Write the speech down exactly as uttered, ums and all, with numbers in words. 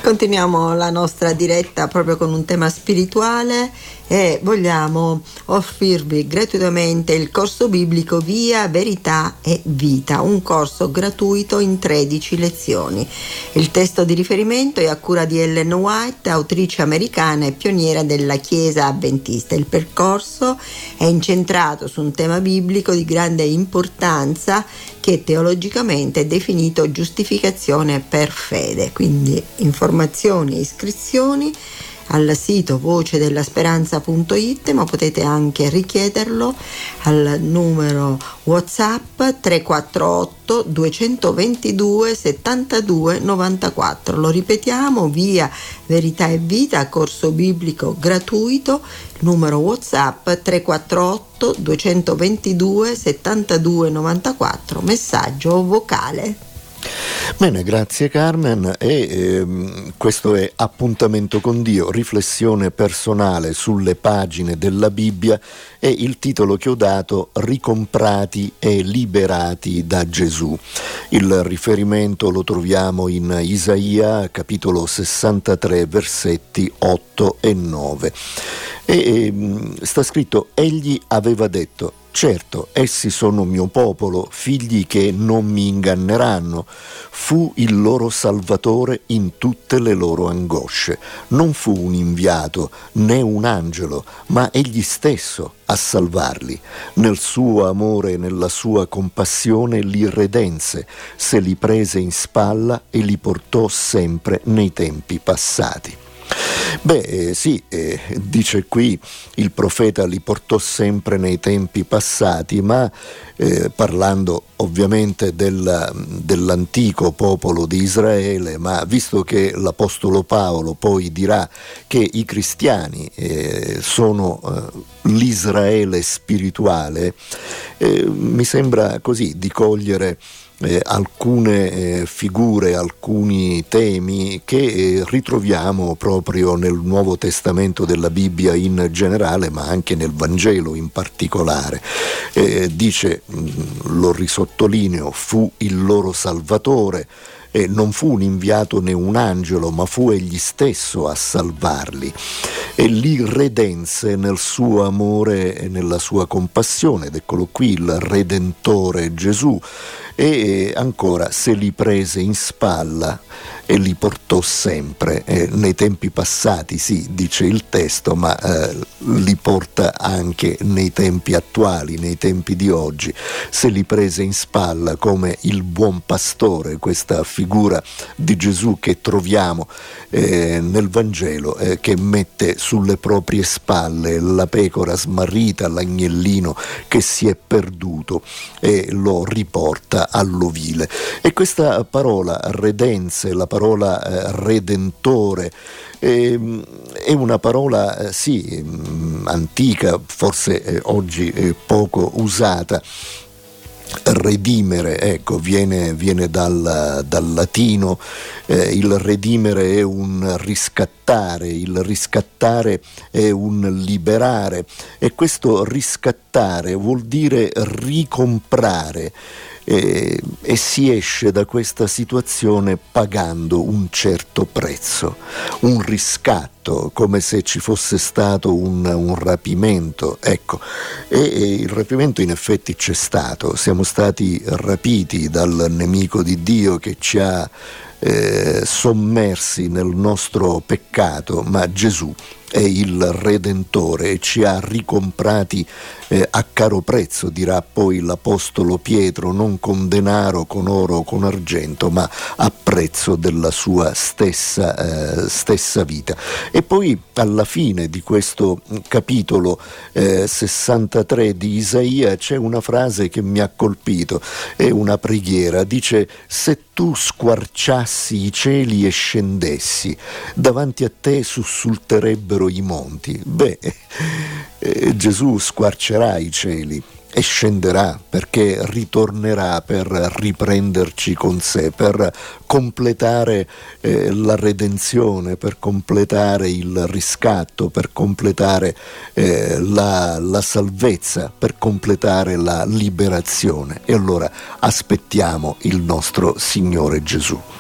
Continuiamo la nostra diretta proprio con un tema spirituale e vogliamo offrirvi gratuitamente il corso biblico Via, Verità e Vita, un corso gratuito in tredici lezioni. Il testo di riferimento è a cura di Ellen White, autrice americana e pioniera della Chiesa Adventista. Il percorso è incentrato su un tema biblico di grande importanza che teologicamente è definito giustificazione per fede. Quindi informazioni e iscrizioni al sito voce della speranza punto it, ma potete anche richiederlo al numero WhatsApp tre quattro otto due due due settantadue novantaquattro. Lo ripetiamo: Via, Verità e Vita, corso biblico gratuito, numero WhatsApp tre quattro otto due due due settantadue novantaquattro, messaggio vocale. Bene, grazie Carmen. E ehm, questo è Appuntamento con Dio, riflessione personale sulle pagine della Bibbia, e il titolo che ho dato: Ricomprati e liberati da Gesù. Il riferimento lo troviamo in Isaia capitolo sessantatré versetti otto e nove, e ehm, sta scritto: egli aveva detto: certo, essi sono mio popolo, figli che non mi inganneranno. Fu il loro salvatore in tutte le loro angosce. Non fu un inviato né un angelo, ma egli stesso a salvarli. Nel suo amore e nella sua compassione li redense, se li prese in spalla e li portò sempre nei tempi passati. Beh, eh, sì, eh, dice qui il profeta li portò sempre nei tempi passati, ma eh, parlando ovviamente del, dell'antico popolo di Israele, ma visto che l'Apostolo Paolo poi dirà che i cristiani eh, sono eh, l'Israele spirituale, eh, mi sembra così di cogliere Eh, alcune eh, figure, alcuni temi che eh, ritroviamo proprio nel Nuovo Testamento della Bibbia in generale, ma anche nel Vangelo in particolare. Eh, dice, mh, lo risottolineo, fu il loro salvatore. Eh, non fu un inviato né un angelo, ma fu egli stesso a salvarli, e li redense nel suo amore e nella sua compassione, ed eccolo qui il Redentore Gesù. E ancora, se li prese in spalla e li portò sempre, eh, nei tempi passati, sì, dice il testo, ma eh, li porta anche nei tempi attuali, nei tempi di oggi. Se li prese in spalla come il buon pastore, questa figura di Gesù che troviamo eh, nel Vangelo, eh, che mette sulle proprie spalle la pecora smarrita, l'agnellino che si è perduto, e lo riporta all'ovile. E questa parola redense, la parola eh, redentore, eh, è una parola eh, sì mh, antica, forse eh, oggi eh, poco usata. Redimere, ecco, viene, viene dal, dal latino. Eh, il redimere è un riscattare, il riscattare è un liberare, e questo riscattare vuol dire ricomprare. E, e si esce da questa situazione pagando un certo prezzo, un riscatto, come se ci fosse stato un, un rapimento, ecco. E, e il rapimento in effetti c'è stato, siamo stati rapiti dal nemico di Dio che ci ha eh, sommersi nel nostro peccato, ma Gesù è il Redentore e ci ha ricomprati eh, a caro prezzo, dirà poi l'Apostolo Pietro, non con denaro, con oro o con argento, ma a prezzo della sua stessa, eh, stessa vita. E poi alla fine di questo capitolo eh, sessantatré di Isaia c'è una frase che mi ha colpito, è una preghiera, dice: se tu squarciassi i cieli e scendessi, davanti a te sussulterebbero i monti. Beh, eh, Gesù squarcerà i cieli e scenderà, perché ritornerà per riprenderci con sé, per completare eh, la redenzione, per completare il riscatto, per completare eh, la, la salvezza, per completare la liberazione. E allora aspettiamo il nostro Signore Gesù.